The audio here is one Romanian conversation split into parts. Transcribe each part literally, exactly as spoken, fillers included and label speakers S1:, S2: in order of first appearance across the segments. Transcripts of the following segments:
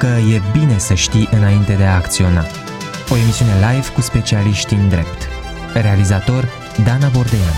S1: că e bine să știi înainte de a acționa. O emisiune live cu specialiști în drept. Realizator Dana Bordeanu.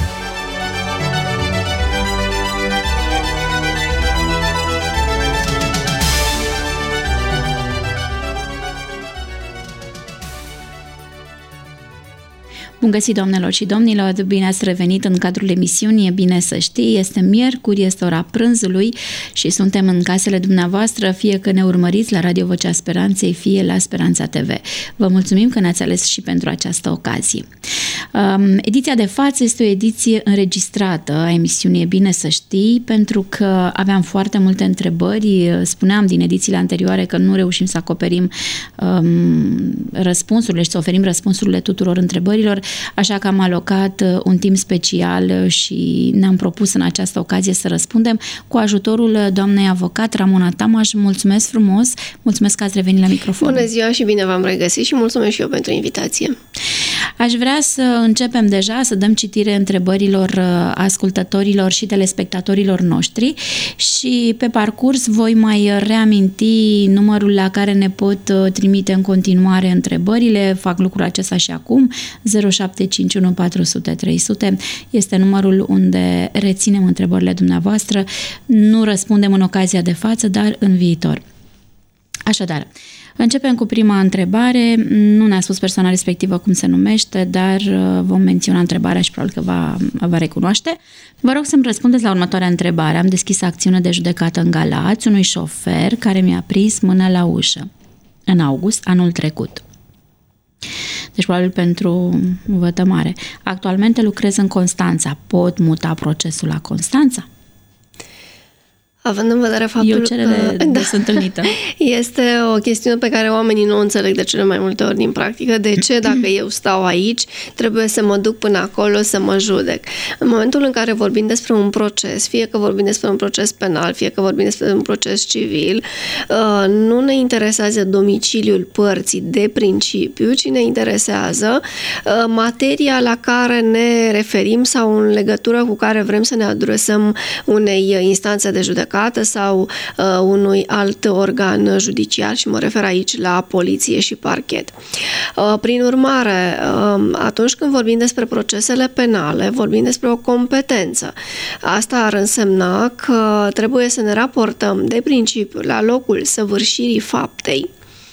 S2: Bun găsit, doamnelor și domnilor, bine ați revenit în cadrul emisiunii, e bine să știi, este miercuri, este ora prânzului și suntem în casele dumneavoastră, fie că ne urmăriți la Radio Vocea Speranței, fie la Speranța T V. Vă mulțumim că ne-ați ales și pentru această ocazie. Um, ediția de față este o ediție înregistrată a emisiunii E bine să știi, pentru că aveam foarte multe întrebări, spuneam din edițiile anterioare că nu reușim să acoperim um, răspunsurile și să oferim răspunsurile tuturor întrebărilor, așa că am alocat un timp special și ne-am propus în această ocazie să răspundem cu ajutorul doamnei avocat Ramona Tamaș. Mulțumesc frumos, mulțumesc că ați revenit la microfon.
S3: Bună ziua și bine v-am regăsit și mulțumesc și eu pentru invitație.
S2: Aș vrea să începem deja, să dăm citire întrebărilor ascultătorilor și telespectatorilor noștri și pe parcurs voi mai reaminti numărul la care ne pot trimite în continuare întrebările. Fac lucrul acesta și acum. zero șapte cinci unu patru zero zero trei zero zero este numărul unde reținem întrebările dumneavoastră. Nu răspundem în ocazia de față, dar în viitor. Așadar, începem cu prima întrebare. Nu ne-a spus persoana respectivă cum se numește, dar vom menționa întrebarea și probabil că va, va recunoaște. Vă rog să-mi răspundeți la următoarea întrebare. Am deschis acțiune de judecată în Galați unui șofer care mi-a prins mâna la ușă în august anul trecut. Deci probabil pentru vătămare. Actualmente lucrez în Constanța. Pot muta procesul la Constanța?
S3: Având în vedere faptul
S2: Eu cerere
S3: că
S2: des întâlnită.
S3: Este o chestiune pe care oamenii nu o înțeleg de cele mai multe ori din practică. De ce, dacă eu stau aici, trebuie să mă duc până acolo să mă judec? În momentul în care vorbim despre un proces, fie că vorbim despre un proces penal, fie că vorbim despre un proces civil, nu ne interesează domiciliul părții de principiu, ci ne interesează materia la care ne referim sau în legătură cu care vrem să ne adresăm unei instanțe de judecată sau uh, unui alt organ judiciar și mă refer aici la poliție și parchet. Uh, prin urmare, uh, atunci când vorbim despre procesele penale, vorbim despre o competență. Asta ar însemna că trebuie să ne raportăm de principiu la locul săvârșirii faptei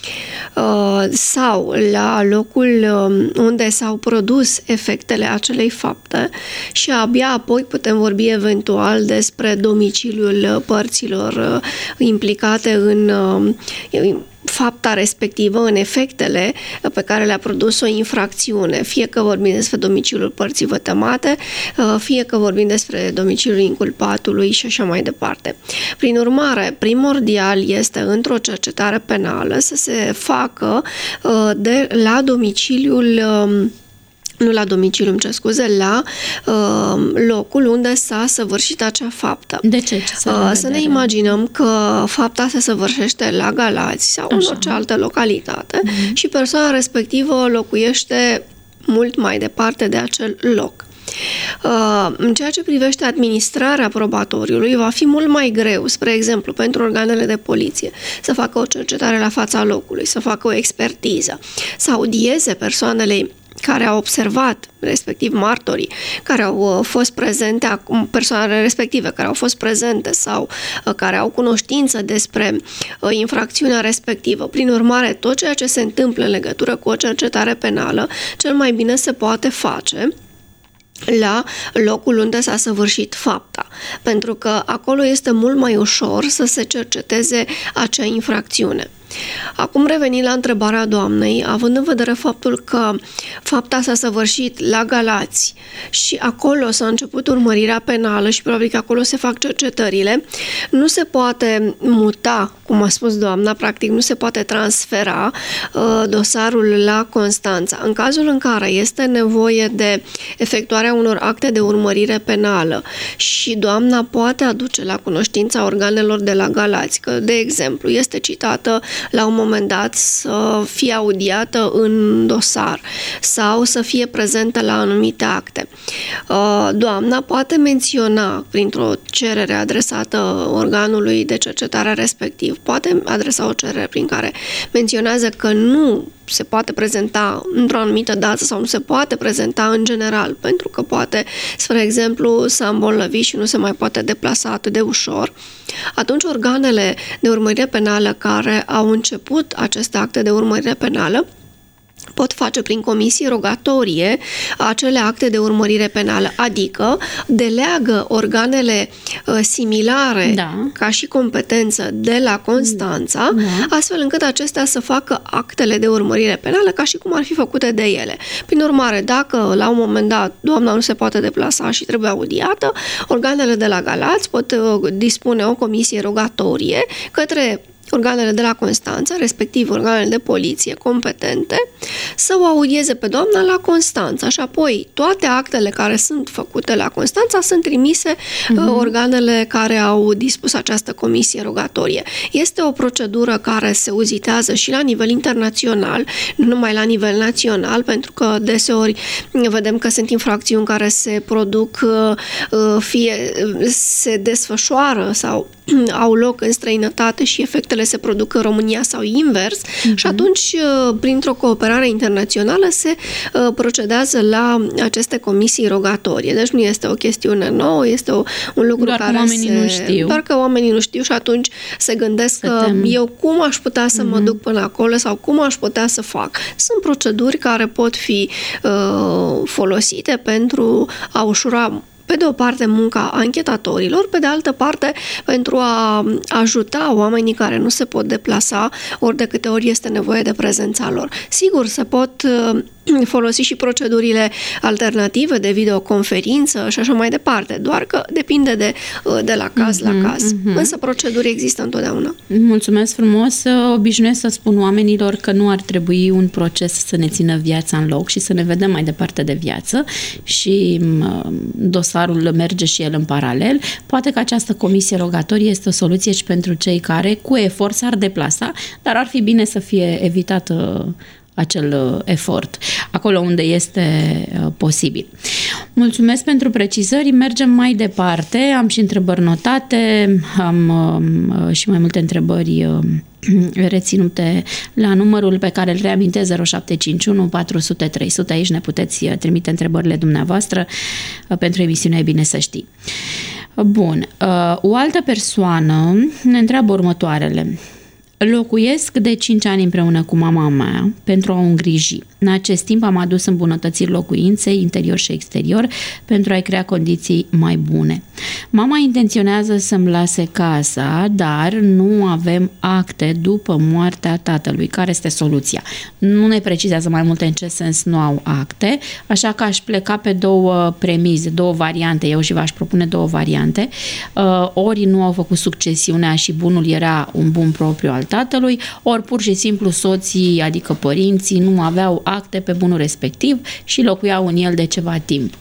S3: sau la locul unde s-au produs efectele acelei fapte și abia apoi putem vorbi eventual despre domiciliul părților implicate în fapta respectivă, în efectele pe care le-a produs o infracțiune, fie că vorbim despre domiciliul părții vătămate, fie că vorbim despre domiciliul inculpatului și așa mai departe. Prin urmare, primordial este într-o cercetare penală să se facă de la domiciliul nu la domiciliu, îmi cer scuze, la uh, locul unde s-a săvârșit acea faptă.
S2: De ce? Ce
S3: uh, să ne imaginăm că fapta se săvârșește la Galați sau Așa. în orice altă localitate uh-huh. și persoana respectivă locuiește mult mai departe de acel loc. Uh, în ceea ce privește administrarea probatoriului, va fi mult mai greu, spre exemplu, pentru organele de poliție, să facă o cercetare la fața locului, să facă o expertiză, să audieze persoanele care au observat, respectiv martorii, care au fost prezente, acum persoanele respective care au fost prezente sau care au cunoștință despre infracțiunea respectivă. Prin urmare, tot ceea ce se întâmplă în legătură cu o cercetare penală, cel mai bine se poate face la locul unde s-a săvârșit fapta, pentru că acolo este mult mai ușor să se cerceteze acea infracțiune. Acum revenind la întrebarea doamnei, având în vedere faptul că fapta s-a săvârșit la Galați și acolo s-a început urmărirea penală și probabil că acolo se fac cercetările, nu se poate muta, cum a spus doamna, practic nu se poate transfera uh, dosarul la Constanța. În cazul în care este nevoie de efectuarea unor acte de urmărire penală și doamna poate aduce la cunoștința organelor de la Galați că, de exemplu, este citată la un moment dat să fie audiată în dosar sau să fie prezentă la anumite acte. Doamna poate menționa printr-o cerere adresată organului de cercetare respectiv, poate adresa o cerere prin care menționează că nu se poate prezenta într-o anumită dată sau nu se poate prezenta în general, pentru că poate, spre exemplu, s-a îmbolnăvit și nu se mai poate deplasa atât de ușor. Atunci organele de urmărire penală care au început aceste acte de urmărire penală pot face prin comisie rogatorie acele acte de urmărire penală, adică deleagă organele uh, similare
S2: da.
S3: ca și competență de la Constanța, da. astfel încât acestea să facă actele de urmărire penală ca și cum ar fi făcute de ele. Prin urmare, dacă la un moment dat doamna nu se poate deplasa și trebuie audiată, organele de la Galați pot uh, dispune o comisie rogatorie către organele de la Constanța, respectiv organele de poliție competente, să o audieze pe doamna la Constanța și apoi toate actele care sunt făcute la Constanța sunt trimise uh-huh. organele care au dispus această comisie rogatorie. Este o procedură care se uzitează și la nivel internațional, nu numai la nivel național, pentru că deseori vedem că sunt infracțiuni care se produc, fie se desfășoară sau au loc în străinătate și efectele se produc în România sau invers uh-huh. și atunci, printr-o cooperare internațională, se procedează la aceste comisii rogatorie. Deci nu este o chestiune nouă, este o, un lucru
S2: doar
S3: care
S2: oamenii
S3: se...
S2: nu știu.
S3: Doar că oamenii nu știu și atunci se gândesc se că tem. eu cum aș putea să uh-huh. mă duc până acolo sau cum aș putea să fac. Sunt proceduri care pot fi uh, folosite pentru a ușura pe de o parte munca anchetatorilor, pe de altă parte pentru a ajuta oamenii care nu se pot deplasa ori de câte ori este nevoie de prezența lor. Sigur, se pot folosi și procedurile alternative de videoconferință și așa mai departe, doar că depinde de, de la caz mm-hmm, la caz. Mm-hmm. Însă proceduri există întotdeauna.
S2: Mulțumesc frumos! Obișnuiesc să spun oamenilor că nu ar trebui un proces să ne țină viața în loc și să ne vedem mai departe de viață și dosarul merge și el în paralel. Poate că această comisie rogatorie este o soluție și pentru cei care cu efort s-ar deplasa, dar ar fi bine să fie evitată acel efort, acolo unde este posibil. Mulțumesc pentru precizări, mergem mai departe, am și întrebări notate, am și mai multe întrebări reținute la numărul pe care îl reamintesc zero șapte cinci unu patru zero zero trei zero zero. Aici ne puteți trimite întrebările dumneavoastră pentru emisiunea E Bine Să Știi. Bun, o altă persoană ne întreabă următoarele. Locuiesc de cinci ani împreună cu mama mea pentru a o îngriji. În acest timp am adus îmbunătățiri locuinței, interior și exterior, pentru a-i crea condiții mai bune. Mama intenționează să-mi lase casa, dar nu avem acte după moartea tatălui. Care este soluția? Nu ne precizează mai multe în ce sens nu au acte, așa că aș pleca pe două premize, două variante. Eu și v-aș propune două variante. Ori nu au făcut succesiunea și bunul era un bun propriu al tatălui, ori pur și simplu soții, adică părinții, nu aveau acte pe bunul respectiv și locuiau în el de ceva timp.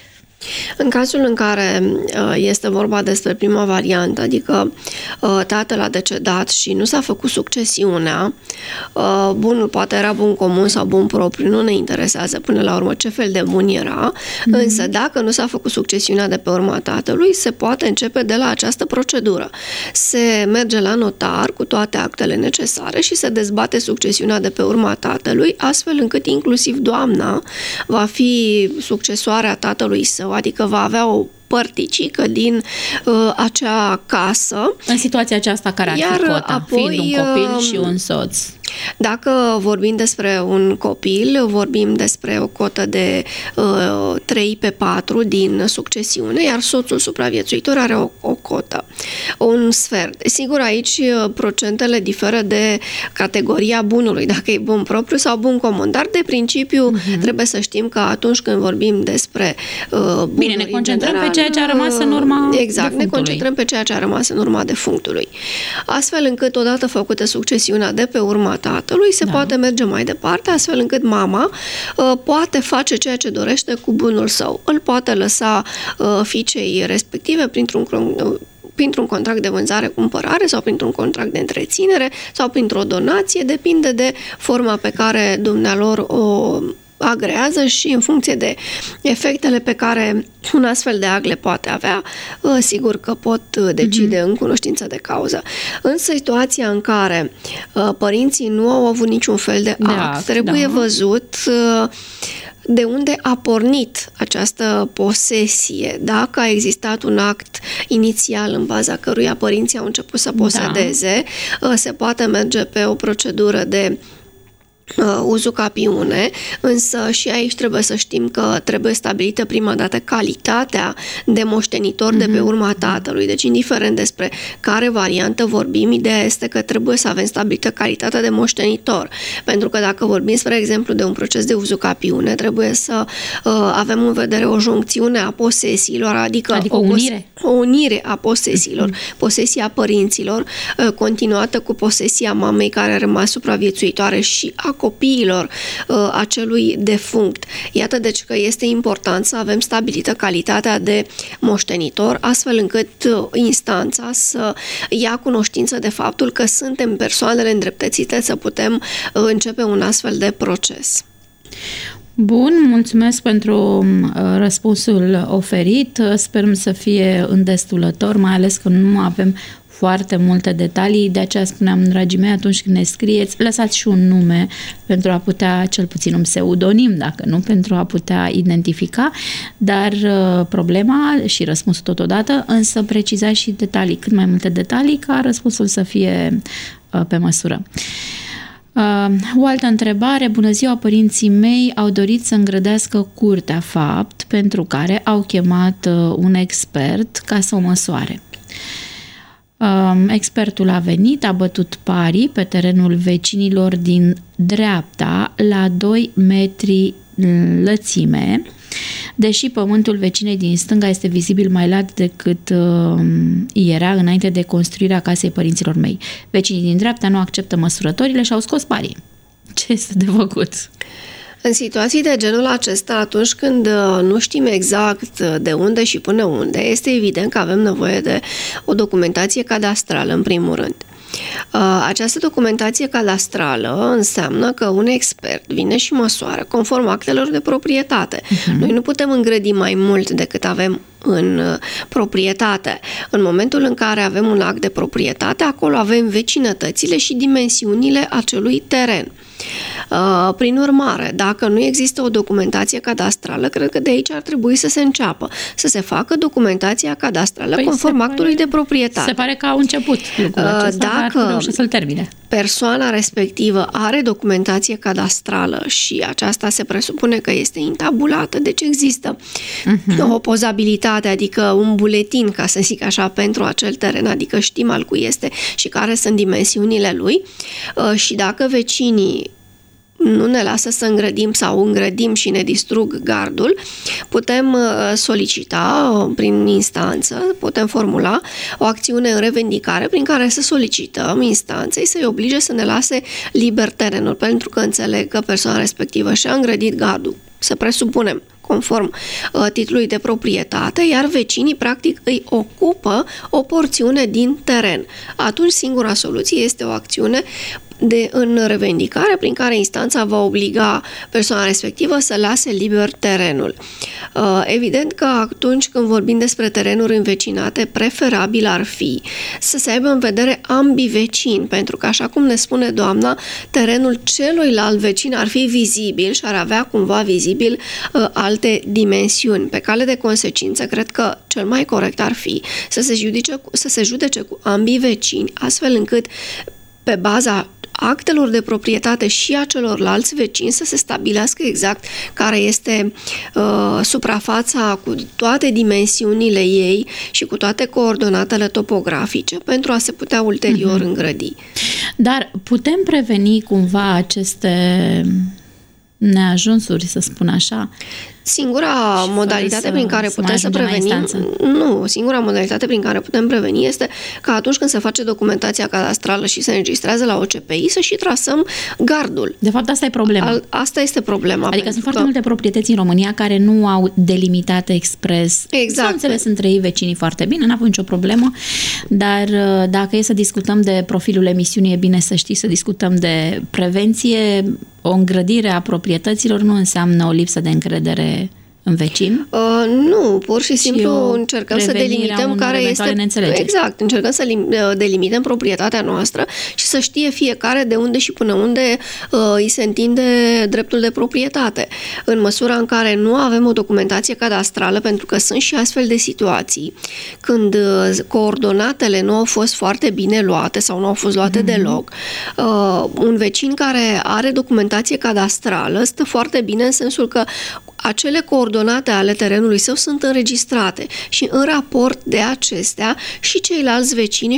S3: În cazul în care este vorba despre prima variantă, adică tatăl a decedat și nu s-a făcut succesiunea, bunul poate era bun comun sau bun propriu, nu ne interesează până la urmă ce fel de bun era, mm-hmm. însă dacă nu s-a făcut succesiunea de pe urma tatălui, se poate începe de la această procedură. Se merge la notar cu toate actele necesare și se dezbate succesiunea de pe urma tatălui, astfel încât inclusiv doamna va fi succesoarea tatălui său, adică va avea o părticică din uh, acea casă.
S2: În situația aceasta, care ar
S3: Iar
S2: fi cota?
S3: Apoi,
S2: fiind un copil și un soț.
S3: Dacă vorbim despre un copil, vorbim despre o cotă de uh, trei pe patru din succesiune, iar soțul supraviețuitor are o, o cotă, un sfert. Sigur, aici procentele diferă de categoria bunului, dacă e bun propriu sau bun comun, dar de principiu uh-huh. trebuie să știm că atunci când vorbim despre uh, bunuri,
S2: bine, ne concentrăm
S3: general,
S2: pe ceea ce a rămas în urma
S3: Exact, ne concentrăm pe ceea ce a rămas în urma defunctului. Astfel încât, odată făcută succesiunea de pe urma tatălui, se da. poate merge mai departe, astfel încât mama uh, poate face ceea ce dorește cu bunul său. Îl poate lăsa uh, fiicei respective printr-un printr-un contract de vânzare-cumpărare sau printr-un contract de întreținere sau printr-o donație, depinde de forma pe care dumnealor o agrează și în funcție de efectele pe care un astfel de act le poate avea, sigur că pot decide mm-hmm. în cunoștință de cauză. În situația în care părinții nu au avut niciun fel de, de act, act, trebuie da. văzut de unde a pornit această posesie, dacă a existat un act inițial în baza căruia părinții au început să posedeze, da. se poate merge pe o procedură de Uh, uzucapiune, însă și aici trebuie să știm că trebuie stabilită prima dată calitatea de moștenitor mm-hmm. de pe urma tatălui. Deci, indiferent despre care variantă vorbim, ideea este că trebuie să avem stabilită calitatea de moștenitor. Pentru că dacă vorbim, spre exemplu, de un proces de uzucapiune, trebuie să uh, avem în vedere o juncțiune a posesiilor, adică,
S2: adică
S3: o,
S2: unire.
S3: o unire a posesiilor, mm-hmm. posesia părinților, uh, continuată cu posesia mamei care a rămas supraviețuitoare și a copiilor uh, acelui defunct. Iată deci că este important să avem stabilită calitatea de moștenitor, astfel încât uh, instanța să ia cunoștință de faptul că suntem persoanele îndreptățite să putem uh, începe un astfel de proces.
S2: Bun, mulțumesc pentru uh, răspunsul oferit. Sperăm să fie îndestulător, mai ales că nu avem foarte multe detalii, de aceea spuneam, dragii mei, atunci când ne scrieți, lăsați și un nume pentru a putea, cel puțin un pseudonim, dacă nu, pentru a putea identifica, dar uh, problema și răspunsul totodată, însă precizați și detalii, cât mai multe detalii, ca răspunsul să fie uh, pe măsură. Uh, o altă întrebare, bună ziua, părinții mei au dorit să îngrădească curtea, fapt pentru care au chemat uh, un expert ca să o măsoare. Expertul a venit, a bătut parii pe terenul vecinilor din dreapta la doi metri lățime, deși pământul vecinei din stânga este vizibil mai lat decât uh, era înainte de construirea casei părinților mei. Vecinii din dreapta nu acceptă măsurătorile și au scos parii. Ce este de făcut?
S3: În situații de genul acesta, atunci când nu știm exact de unde și până unde, este evident că avem nevoie de o documentație cadastrală, în primul rând. Această documentație cadastrală înseamnă că un expert vine și măsoară conform actelor de proprietate. Uh-huh. Noi nu putem îngrădi mai mult decât avem în proprietate. În momentul în care avem un act de proprietate, acolo avem vecinătățile și dimensiunile acelui teren. Prin urmare, dacă nu există o documentație cadastrală, cred că de aici ar trebui să se înceapă, să se facă documentația cadastrală păi conform actului pare, de proprietate.
S2: Se pare că au început lucrul acesta, dacă dar să-l termine.
S3: Persoana respectivă are documentație cadastrală și aceasta se presupune că este intabulată, deci există uh-huh. o pozabilitate, adică un buletin, ca să zic așa, pentru acel teren, adică știm al cui este și care sunt dimensiunile lui, și dacă vecinii nu ne lasă să îngrădim sau îngrădim și ne distrug gardul, putem solicita prin instanță, putem formula o acțiune în revendicare prin care să solicităm instanței să-i oblige să ne lase liber terenul, pentru că înțeleg că persoana respectivă și-a îngrădit gardul, să presupunem, conform uh, titlului de proprietate, iar vecinii practic îi ocupă o porțiune din teren. Atunci singura soluție este o acțiune de în revendicare prin care instanța va obliga persoana respectivă să lase liber terenul. Uh, evident că atunci când vorbim despre terenuri învecinate, preferabil ar fi să se aibă în vedere ambii vecini, pentru că, așa cum ne spune doamna, terenul celuilalt vecin ar fi vizibil și ar avea cumva vizibil uh, alte dimensiuni. Pe cale de consecință, cred că cel mai corect ar fi să se judece, să se judece cu ambii vecini, astfel încât pe baza actelor de proprietate și a celorlalți vecini să se stabilească exact care este uh, suprafața cu toate dimensiunile ei și cu toate coordonatele topografice pentru a se putea ulterior uh-huh. îngrădi.
S2: Dar putem preveni cumva aceste neajunsuri, să spun așa?
S3: Singura modalitate prin care putem să prevenim, nu, singura modalitate prin care putem preveni este că atunci când se face documentația cadastrală și se înregistrează la O C P I să și trasăm gardul.
S2: De fapt, asta e problema. Al,
S3: asta este problema.
S2: Adică sunt foarte că... multe proprietăți în România care nu au delimitate expres.
S3: Exact.
S2: S-au înțeles între ei vecinii foarte bine, n-avem nicio problemă, dar dacă e să discutăm de profilul emisiunii, e bine să știi, să discutăm de prevenție. O îngrădire a proprietăților nu înseamnă o lipsă de încredere în vecin?
S3: Uh, nu, pur și simplu și încercăm să delimităm care este... Exact, încercăm să delimităm proprietatea noastră și să știe fiecare de unde și până unde uh, îi se întinde dreptul de proprietate. În măsura în care nu avem o documentație cadastrală, pentru că sunt și astfel de situații, când uh, coordonatele nu au fost foarte bine luate sau nu au fost luate mm-hmm. deloc, uh, un vecin care are documentație cadastrală stă foarte bine în sensul că acele coordonate ale terenului său sunt înregistrate și în raport de acestea și ceilalți vecini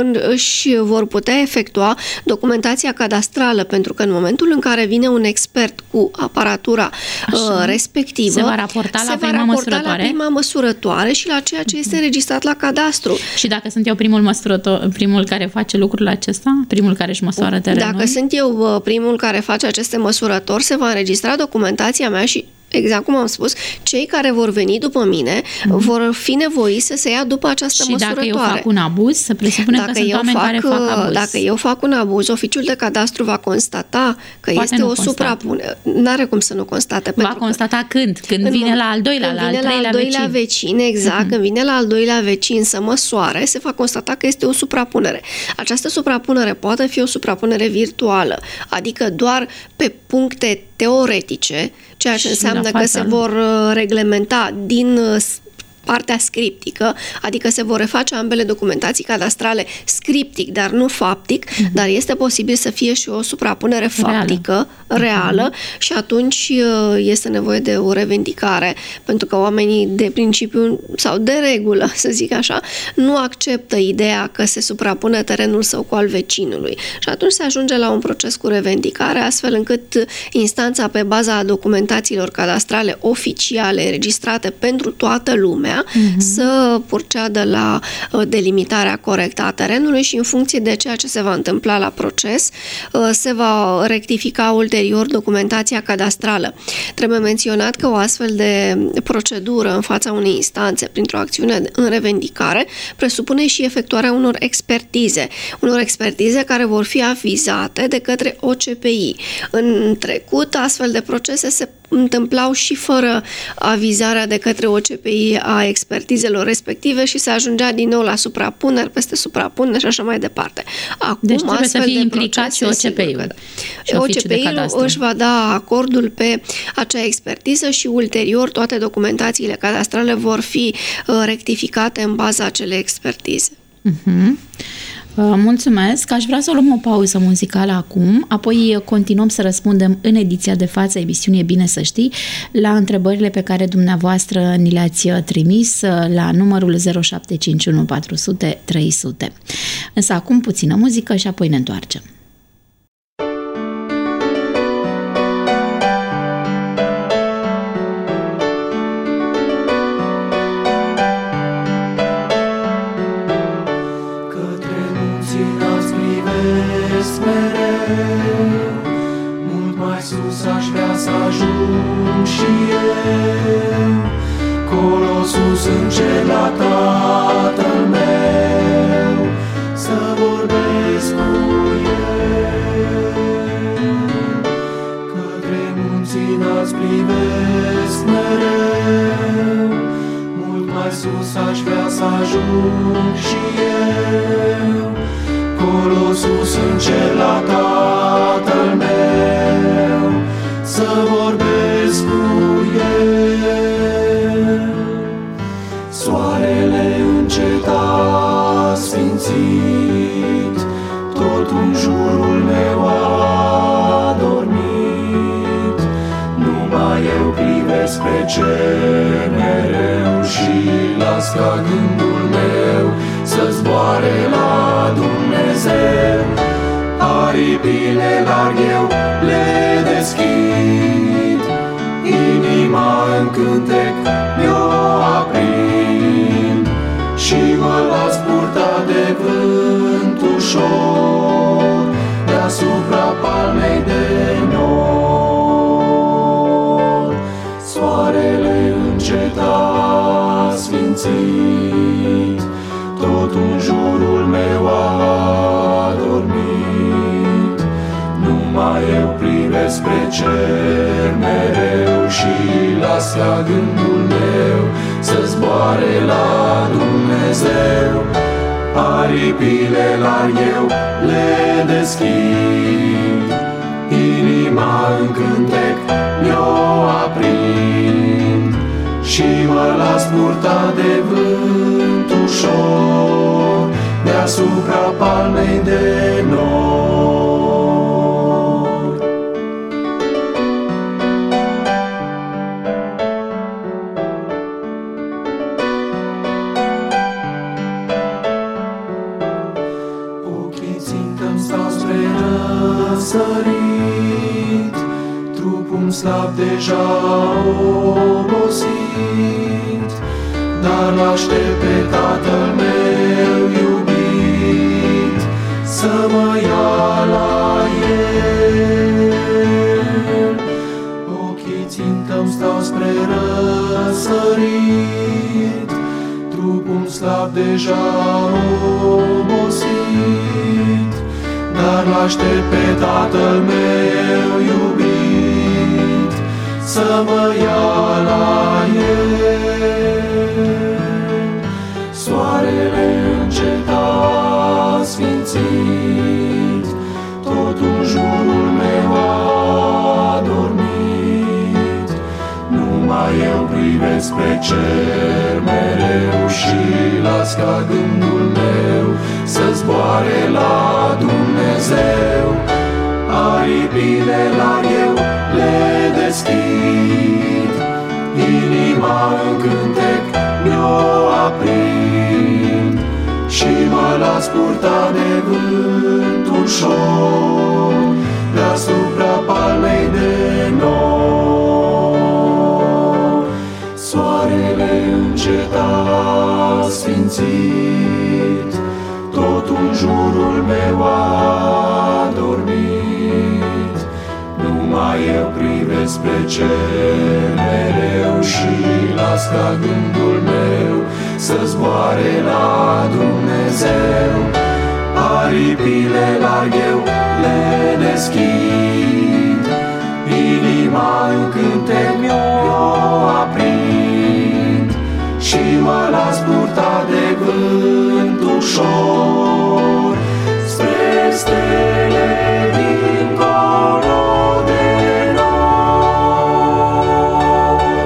S3: își vor putea efectua documentația cadastrală, pentru că în momentul în care vine un expert cu aparatura Așa. respectivă,
S2: se va raporta,
S3: se
S2: la,
S3: va
S2: prima
S3: raporta la prima măsurătoare și la ceea ce este înregistrat la cadastru.
S2: Și dacă sunt eu primul măsurător, primul care face lucrul acesta, primul care își măsoară terenul?
S3: Dacă sunt eu primul care face aceste măsurători, se va înregistra documentația mea și exact cum am spus, cei care vor veni după mine mm-hmm. vor fi nevoiți să se ia după această
S2: și
S3: măsurătoare.
S2: Și dacă eu fac un abuz, să presupune dacă că sunt oameni fac, care fac abuz.
S3: Dacă eu fac un abuz, oficiul de cadastru va constata că Poate este o suprapunere. N-are cum să nu constate.
S2: Va constata când? Când vine
S3: în,
S2: la al doilea,
S3: când
S2: la al
S3: vine
S2: treilea
S3: la al doilea vecin. vecin exact. Mm-hmm. Când vine la al doilea vecin să măsoare, se va constata că este o suprapunere. Această suprapunere poate fi o suprapunere virtuală, adică doar pe puncte teoretice, ceea ce înseamnă că se vor reglementa din partea scriptică, adică se vor reface ambele documentații cadastrale scriptic, dar nu faptic, uh-huh. dar este posibil să fie și o suprapunere faptică, reală, reală uh-huh. și atunci este nevoie de o revendicare, pentru că oamenii de principiu sau de regulă, să zic așa, nu acceptă ideea că se suprapune terenul său cu al vecinului. Și atunci se ajunge la un proces cu revendicare, astfel încât instanța, pe baza documentațiilor cadastrale oficiale înregistrate pentru toată lumea, Uh-huh. să proceadă la uh, delimitarea corectă a terenului și în funcție de ceea ce se va întâmpla la proces, uh, se va rectifica ulterior documentația cadastrală. Trebuie menționat că o astfel de procedură în fața unei instanțe, printr-o acțiune în revendicare, presupune și efectuarea unor expertize, unor expertize care vor fi avizate de către O C P I. În trecut, astfel de procese se întâmplau și fără avizarea de către O C P I a expertizelor respective și se ajungea din nou la suprapuneri peste suprapuneri și așa mai departe. Acum,
S2: deci trebuie să fie implicat și O C P I-ul.
S3: O C P I-ul își va da acordul pe acea expertiză și ulterior toate documentațiile cadastrale vor fi rectificate în baza acelei expertize.
S2: Uh-huh. Mulțumesc! Aș vrea să luăm o pauză muzicală acum, apoi continuăm să răspundem în ediția de față, emisiunii Bine să știi, la întrebările pe care dumneavoastră ni le-ați trimis la numărul zero șapte cinci unu patru zero zero trei zero zero. Însă acum puțină muzică și apoi ne întoarcem.
S4: Sus în cer la Tatăl meu, să vorbesc cu El. Către munții înalți privesc mereu, mult mai sus aș vrea să ajung și eu. Colo sus în cer la Tatăl meu, să vorbesc cu El. Soarele înceta sfințit, tot în jurul meu a dormit. Numai eu privesc pe cer mereu și las ca gândul meu să zboare la Dumnezeu. Aripile larg eu le deschid, inima încă cântec mi-o aprind și mă las purta de vânt ușor deasupra palmei de nor. Soarele înceta sfințit, tot în jurul meu a dormit. Numai eu privesc spre cer mereu și las ca gândul meu să zboare la Dumnezeu. Aripile larg eu le deschid, inima în cântec mi-o aprind și mă las purta de vânt ușor deasupra palmei de nor. Ochii țintă-mi stau spre răsărit, trupul-mi slab deja obosit, dar l-aștept pe Tatăl meu iubit să mă ia la El. Ochii țintă-mi stau spre răsărit, trupul-mi slab deja obosit, dar l-aștept pe Tatăl meu iubit să mă ia la El. Soarele înceta sfințit, tot în jurul meu a dormit. Numai eu privesc spre cer mereu și las ca gândul meu să zboare la Dumnezeu. Aripile larg eu le deschid, inima în cântec mi-o aprind și mă las purta de vânt ușor deasupra palmei de nor. Soarele înceta sfințit, tot în jurul meu a dormit. Numai eu privesc spre cer mereu și las ca gândul meu să zboare la Dumnezeu. Aripile larg eu le deschid, inima în cântec mi-o aprind și mă las purta de vânt ușor spre stele dincolo de nor.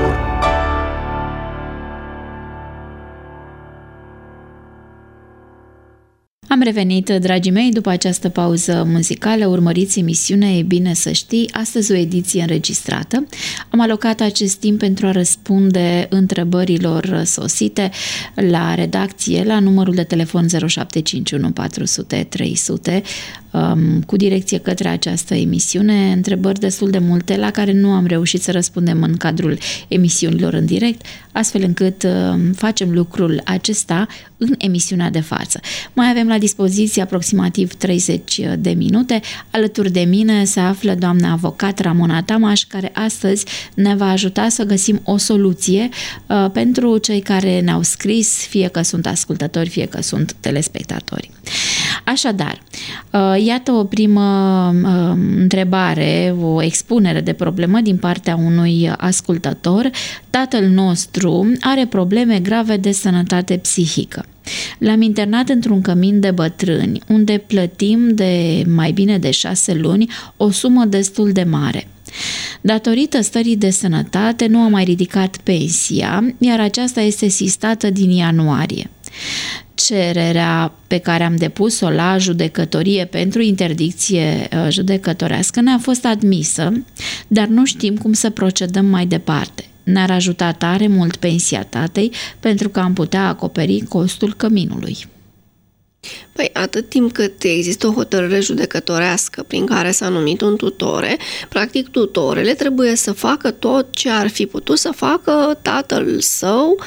S2: Am revenit, dragii mei, după această pauză muzicală. Urmăriți emisiunea E bine să știi, astăzi o ediție înregistrată. Am alocat acest timp pentru a răspunde întrebărilor sosite la redacție, la numărul de telefon zero șapte cinci unu patru zero zero trei zero zero, cu direcție către această emisiune, întrebări destul de multe la care nu am reușit să răspundem în cadrul emisiunilor în direct, astfel încât facem lucrul acesta în emisiunea de față. Mai avem la dispoziție aproximativ treizeci de minute. Alături de mine se află doamna avocat Ramona Tamaș, care astăzi ne va ajuta să găsim o soluție uh, pentru cei care ne-au scris, fie că sunt ascultători, fie că sunt telespectatori. Așadar, uh, iată o primă uh, întrebare, o expunere de problemă din partea unui ascultător. Tatăl nostru are probleme grave de sănătate psihică. L-am internat într-un cămin de bătrâni, unde plătim de mai bine de șase luni o sumă destul de mare. Datorită stării de sănătate, nu a mai ridicat pensia, iar aceasta este sistată din ianuarie. Cererea pe care am depus-o la judecătorie pentru interdicție judecătorească ne-a fost admisă, dar nu știm cum să procedăm mai departe. Ne-ar ajuta tare mult pensia tatei pentru că am putea acoperi costul căminului.
S3: Păi, atât timp cât există o hotărâre judecătorească prin care s-a numit un tutore, practic tutorele trebuie să facă tot ce ar fi putut să facă tatăl său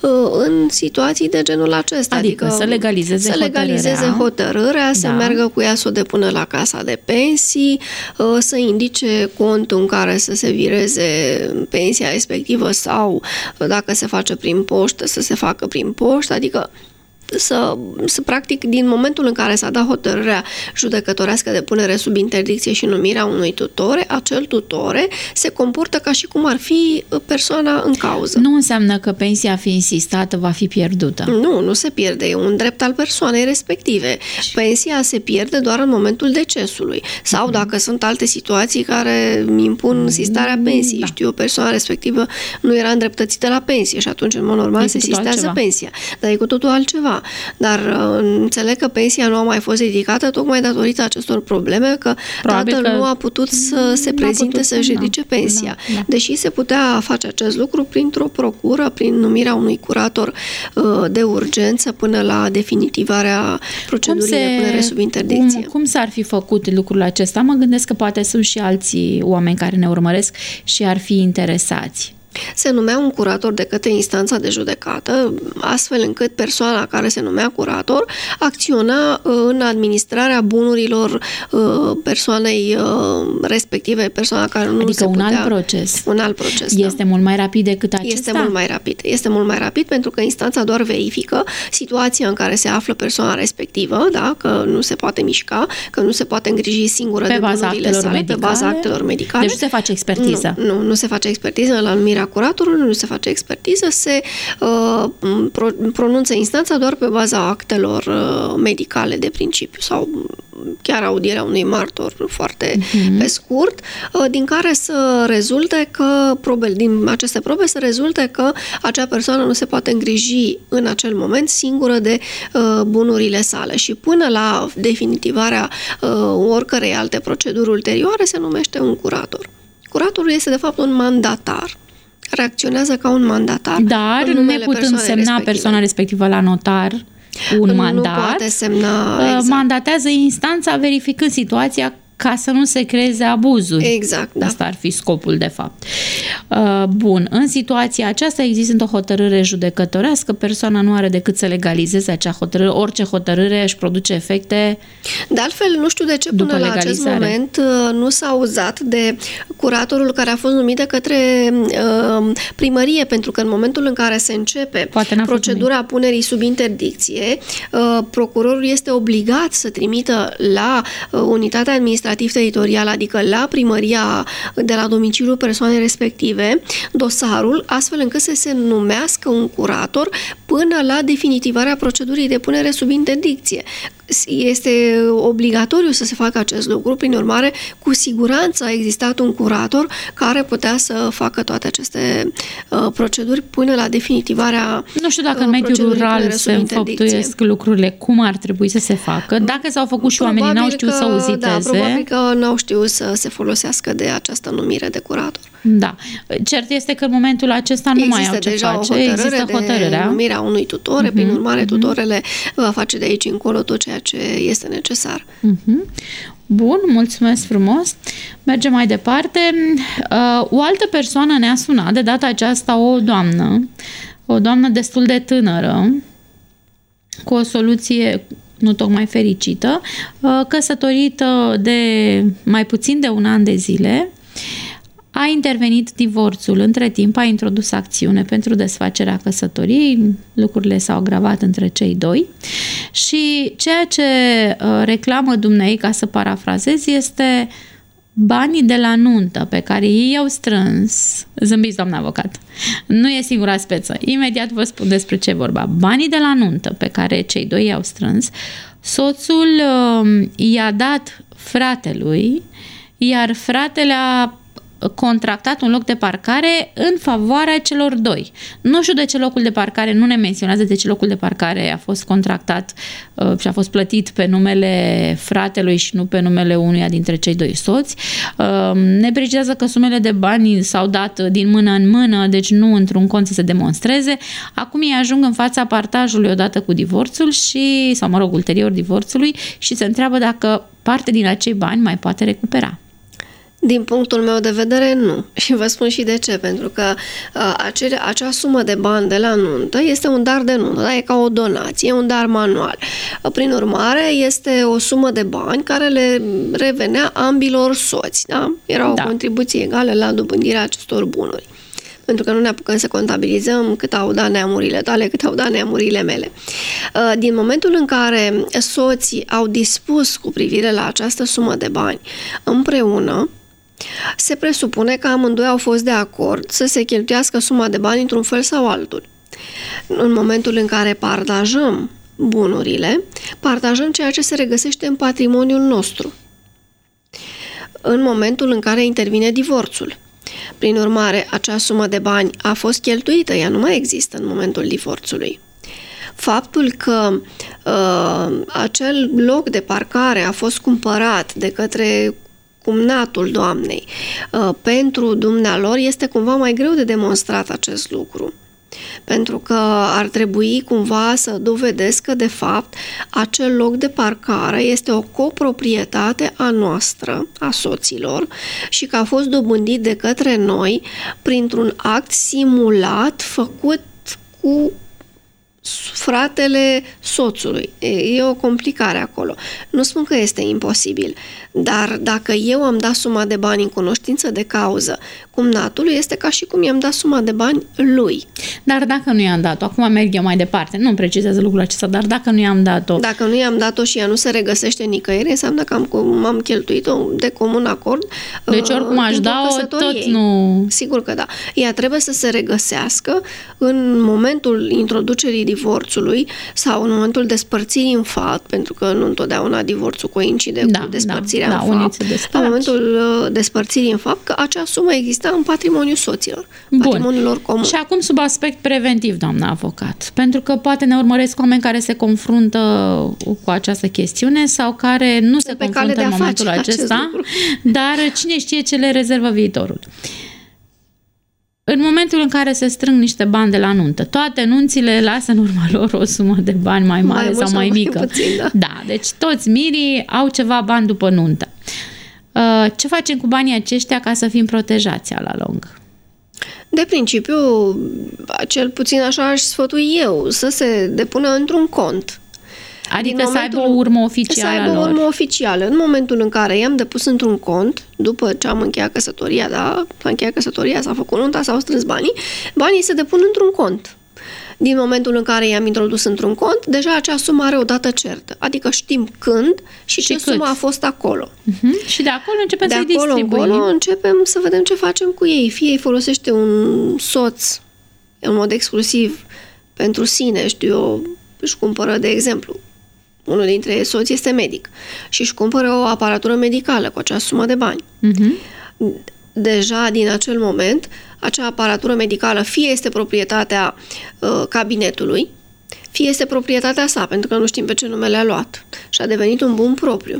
S3: în situații de genul acesta.
S2: Adică, adică să legalizeze
S3: să
S2: hotărârea,
S3: legalizeze hotărârea să
S2: da.
S3: meargă cu ea să o depună la casa de pensii, să indice contul în care să se vireze pensia respectivă sau, dacă se face prin poștă, să se facă prin poștă, adică Să, să, practic, din momentul în care s-a dat hotărârea judecătorească de punere sub interdicție și numirea unui tutore, acel tutore se comportă ca și cum ar fi persoana în cauză.
S2: Nu înseamnă că pensia fi insistată va fi pierdută.
S3: Nu, nu se pierde. E un drept al persoanei respective. Pensia se pierde doar în momentul decesului. Sau dacă sunt alte situații care impun insistarea pensiei. Da. Știu, o persoană respectivă nu era îndreptățită la pensie și atunci, în mod normal, e se insistează altceva. pensia. Dar e cu totul altceva. Dar înțeleg că pensia nu a mai fost ridicată tocmai datorită acestor probleme, că Probabil tatăl că nu a putut să se prezinte să-și ridice da, pensia. Da, da. Deși se putea face acest lucru printr-o procură, prin numirea unui curator de urgență până la definitivarea procedurii se, de punere sub interdicție.
S2: Cum, cum s-ar fi făcut lucrul acesta? Mă gândesc că poate sunt și alții oameni care ne urmăresc și ar fi interesați.
S3: Se numea un curator de către instanța de judecată, astfel încât persoana care se numea curator acționa în administrarea bunurilor persoanei respective, persoana care nu
S2: adică
S3: se
S2: un
S3: putea...
S2: alt proces.
S3: Un alt proces,
S2: Este
S3: da.
S2: mult mai rapid decât acesta?
S3: Este mult mai rapid. Este mult mai rapid pentru că instanța doar verifică situația în care se află persoana respectivă, da? Că nu se poate mișca, că nu se poate îngriji singură
S2: pe
S3: de
S2: baza
S3: bunurile sale,
S2: medicale?
S3: pe baza actelor medicale.
S2: Deci nu se face expertiză?
S3: Nu, nu, nu se face expertiză la numirea curatorului, nu se face expertiză, se uh, pro, pronunță instanța doar pe baza actelor uh, medicale de principiu sau chiar audierea unui martor foarte uh-huh. pe scurt, uh, din care să rezulte că, probe, din aceste probe să rezulte că acea persoană nu se poate îngriji în acel moment singură de uh, bunurile sale și până la definitivarea uh, oricărei alte proceduri ulterioare se numește un curator. Curatorul este de fapt un mandatar. Reacționează ca un mandatar.
S2: Dar ne putând semna persoana respectivă la notar un
S3: nu
S2: mandat.
S3: Nu poate semna, exact.
S2: Mandatează instanța verificând situația ca să nu se creeze abuzuri.
S3: Exact, da.
S2: Asta ar fi scopul, de fapt. Bun, în situația aceasta există o hotărâre judecătorească, persoana nu are decât să legalizeze acea hotărâre, orice hotărâre își produce efecte.
S3: De altfel, nu știu de ce până la
S2: legalizare.
S3: acest moment nu s-a uzat de curatorul care a fost numit de către uh, primărie, pentru că în momentul în care se începe procedura punerii sub interdicție, uh, procurorul este obligat să trimită la uh, unitatea administrativă teritorial, adică la primăria de la domiciliul persoanei respective, dosarul, astfel încât să se numească un curator până la definitivarea procedurii de punere sub interdicție. Este obligatoriu să se facă acest lucru, prin urmare, cu siguranță a existat un curator care putea să facă toate aceste uh, proceduri până la definitivarea
S2: Nu știu dacă uh, în mediul rural se înfăptuiesc lucrurile cum ar trebui să se facă, dacă s-au făcut și
S3: probabil
S2: oamenii n-au știut
S3: că,
S2: să uziteze.
S3: Da, probabil că n-au știut să se folosească de această numire de curator.
S2: Da. Cert este că în momentul acesta nu
S3: există
S2: mai au ce
S3: deja
S2: face.
S3: O hotărâre
S2: există
S3: de
S2: hotărârea.
S3: numirea unui tutore, uh-huh, prin urmare uh-huh. tutorele va face de aici încolo tot ceea ce este necesar.
S2: Uh-huh. Bun, mulțumesc frumos. Mergem mai departe. Uh, o altă persoană ne-a sunat, de data aceasta o doamnă, o doamnă destul de tânără, cu o soluție nu tocmai fericită, uh, căsătorită de mai puțin de un an de zile. A intervenit divorțul. Între timp a introdus acțiune pentru desfacerea căsătoriei. Lucrurile s-au agravat între cei doi. Și ceea ce reclamă dumnei, ca să parafrazez, este banii de la nuntă pe care ei i-au strâns. Zâmbiți, doamna avocat. Nu e singura speță. Imediat vă spun despre ce e vorba. Banii de la nuntă pe care cei doi i-au strâns, soțul uh, i-a dat fratelui, iar fratele a contractat un loc de parcare în favoarea celor doi. Nu știu de ce locul de parcare, nu ne menționează de ce locul de parcare a fost contractat uh, și a fost plătit pe numele fratelui și nu pe numele unuia dintre cei doi soți. Uh, ne precizează că sumele de bani s-au dat din mână în mână, deci nu într-un cont să se demonstreze. Acum ei ajung în fața partajului odată cu divorțul și, sau mă rog, ulterior divorțului și se întreabă dacă parte din acei bani mai poate recupera.
S3: Din punctul meu de vedere, nu. Și vă spun și de ce. Pentru că uh, acele, acea sumă de bani de la nuntă este un dar de nuntă, da? E ca o donație, un dar manual. Uh, prin urmare, este o sumă de bani care le revenea ambilor soți. Da? Era o da. contribuție egală la dobândirea acestor bunuri. Pentru că nu ne apucăm să contabilizăm cât au dat neamurile tale, cât au dat neamurile mele. Din momentul în care soții au dispus cu privire la această sumă de bani împreună, se presupune că amândoi au fost de acord să se cheltuiască suma de bani într-un fel sau altul. În momentul în care partajăm bunurile, partajăm ceea ce se regăsește în patrimoniul nostru. În momentul în care intervine divorțul. Prin urmare, acea sumă de bani a fost cheltuită, ea nu mai există în momentul divorțului. Faptul că uh, acel loc de parcare a fost cumpărat de către cumnatul doamnei uh, pentru dumnealor este cumva mai greu de demonstrat acest lucru. Pentru că ar trebui cumva să dovedesc că, de fapt, acel loc de parcare este o coproprietate a noastră, a soților, și că a fost dobândit de către noi printr-un act simulat făcut cu fratele soțului. E o complicare acolo. Nu spun că este imposibil, dar dacă eu am dat suma de bani în cunoștință de cauză cumnatului, este ca și cum i-am dat suma de bani lui.
S2: Dar dacă nu i-am dat-o, acum merg eu mai departe, nu precizează lucrul acesta, dar dacă nu i-am dat-o...
S3: Dacă nu i-am dat-o și ea nu se regăsește nicăieri, înseamnă că am, am cheltuit-o de comun acord.
S2: Deci oricum aș da-o, tot nu...
S3: Sigur că da. Ea trebuie să se regăsească în momentul introducerii divorțului sau în momentul despărțirii în fapt, pentru că nu întotdeauna divorțul coincide da, cu despărțirea
S2: da,
S3: în
S2: da,
S3: fapt. În momentul despărțirii în fapt, că acea sumă exista în patrimoniul soților,
S2: Bun.
S3: patrimoniul lor comun.
S2: Și acum sub aspect preventiv, doamna avocat, pentru că poate ne urmăresc oameni care se confruntă cu această chestiune sau care nu se
S3: pe
S2: confruntă în momentul acesta, dar cine știe ce le rezervă viitorul. În momentul în care se strâng niște bani de la nuntă, toate nunțile lasă în urma lor o sumă de bani mai mare mai sau mai mică.
S3: Mai puțin, da.
S2: da, deci toți mirii au ceva bani după nuntă. Ce facem cu banii aceștia ca să fim protejați la lung?
S3: De principiu, cel puțin așa aș sfătui eu, să se depună într-un cont.
S2: Adică să aibă o urmă oficială
S3: Să aibă
S2: lor.
S3: o urmă oficială. În momentul în care i-am depus într-un cont, după ce am încheiat căsătoria, da, s-a încheiat căsătoria, s-a făcut nunta, s-au strâns banii, banii se depun într-un cont. Din momentul în care i-am introdus într-un cont, deja acea sumă are o dată certă. Adică știm când și, și ce cât. Sumă a fost acolo.
S2: Uh-huh. Și de acolo începem
S3: de
S2: să-i
S3: acolo
S2: distribuim.
S3: De acolo începem să vedem ce facem cu ei. Fie îi folosește un soț în mod exclusiv pentru sine, știu eu, își cumpără, de exemplu, unul dintre soți este medic și își cumpără o aparatură medicală cu acea sumă de bani. Uh-huh. Deja din acel moment, acea aparatură medicală fie este proprietatea uh, cabinetului, fie este proprietatea sa, pentru că nu știm pe ce nume le-a luat și a devenit un bun propriu.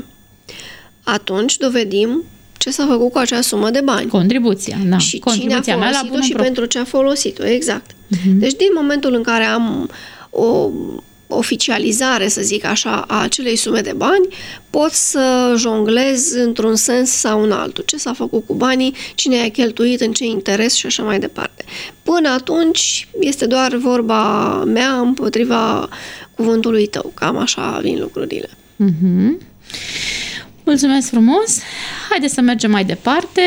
S3: Atunci dovedim ce s-a făcut cu acea sumă de bani.
S2: Contribuția, da.
S3: Și
S2: Contribuția
S3: cine a
S2: mea la
S3: folosit-o
S2: bunul
S3: și
S2: propriu.
S3: pentru ce a folosit-o, exact. Uh-huh. Deci din momentul în care am o oficializare, să zic așa, a acelei sume de bani, pot să jonglez într-un sens sau în altul. Ce s-a făcut cu banii, cine i-a cheltuit, în ce interes și așa mai departe. Până atunci este doar vorba mea împotriva cuvântului tău. Cam așa vin lucrurile.
S2: Mm-hmm. Mulțumesc frumos! Haideți să mergem mai departe.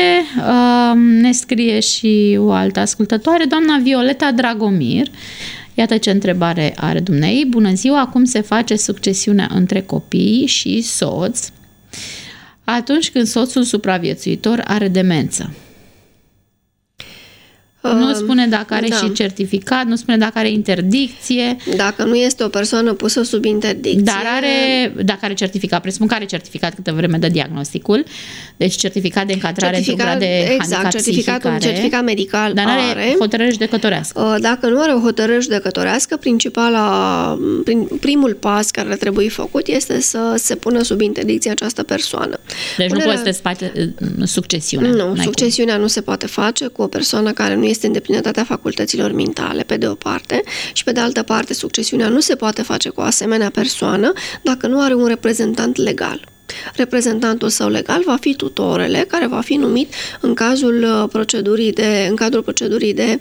S2: Ne scrie și o altă ascultătoare, doamna Violeta Dragomir. Iată ce întrebare are dumneei. Bună ziua, cum se face succesiunea între copii și soț atunci când soțul supraviețuitor are demență? Nu spune dacă are
S3: da.
S2: și certificat, nu spune dacă are interdicție.
S3: Dacă nu este o persoană pusă sub interdicție.
S2: Dar are, dacă are certificat, presupun că are certificat câtă vreme dă diagnosticul, deci certificat de încadrare într-un grad de
S3: exact,
S2: handicap
S3: certificatul,
S2: psihic.
S3: certificat medical
S2: dar are.
S3: are.
S2: hotărâre judecătorească.
S3: Dacă nu are o hotărâre judecătorească, principala, primul pas care ar trebui făcut este să se pună sub interdicție această persoană.
S2: Deci
S3: Punerea...
S2: nu poți să te spate succesiunea.
S3: Nu, succesiunea cum. nu se poate face cu o persoană care nu este în deplinătatea facultăților mentale, pe de o parte, și pe de altă parte, succesiunea nu se poate face cu o asemenea persoană dacă nu are un reprezentant legal. Reprezentantul său legal va fi tutorele, care va fi numit în cazul procedurii de, în cadrul procedurii de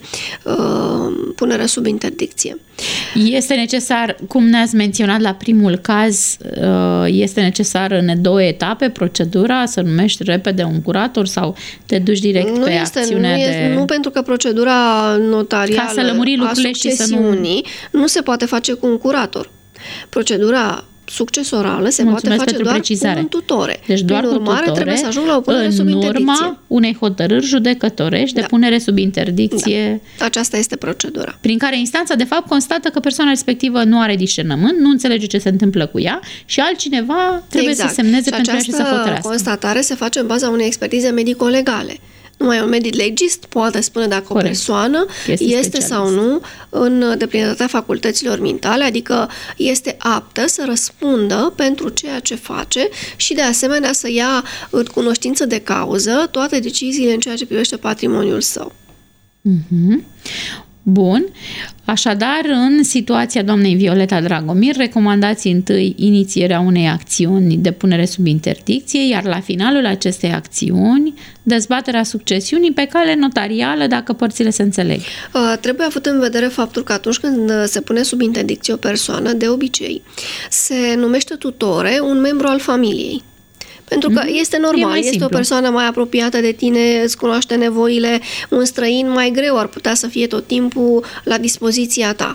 S3: uh, punere sub interdicție.
S2: Este necesar, cum ne-ați menționat la primul caz, este necesar în două etape procedura, să numești repede un curator sau te duci direct
S3: nu
S2: pe
S3: este,
S2: acțiunea
S3: nu este,
S2: de...
S3: Nu, pentru că procedura notarială
S2: Ca să lămuri lucrurile și să nu...
S3: nu se poate face cu un curator. Procedura succesorală se
S2: Mulțumesc
S3: poate face doar
S2: precizare.
S3: cu un tutore.
S2: Deci doar
S3: Prin
S2: cu
S3: urmare,
S2: tutore,
S3: trebuie să ajung la o punere
S2: în
S3: sub interdicție.
S2: urma unei hotărâri judecătorești de
S3: da.
S2: punere sub interdicție.
S3: Da. Aceasta este procedura.
S2: Prin care instanța, de fapt, constată că persoana respectivă nu are discernământ, nu înțelege ce se întâmplă cu ea și altcineva trebuie
S3: exact.
S2: să semneze
S3: și
S2: pentru ea și să hotărească.
S3: Această constatare se face în baza unei expertize medico-legale. Numai un medic legist poate spune dacă Corect. o persoană este, este sau nu în deplinătatea facultăților mentale, adică este aptă să răspundă pentru ceea ce face și de asemenea să ia în cunoștință de cauză toate deciziile în ceea ce privește patrimoniul său.
S2: Mm-hmm. Bun. Așadar, în situația doamnei Violeta Dragomir, recomandați întâi inițierea unei acțiuni de punere sub interdicție, iar la finalul acestei acțiuni, dezbaterea succesiunii pe cale notarială, dacă părțile se înțeleg.
S3: Uh, trebuie avut în vedere faptul că atunci când se pune sub interdicție o persoană, de obicei, se numește tutore un membru al familiei. Pentru că este normal, este simplu. O persoană mai apropiată de tine, îți cunoaște nevoile, un străin mai greu ar putea să fie tot timpul la dispoziția ta.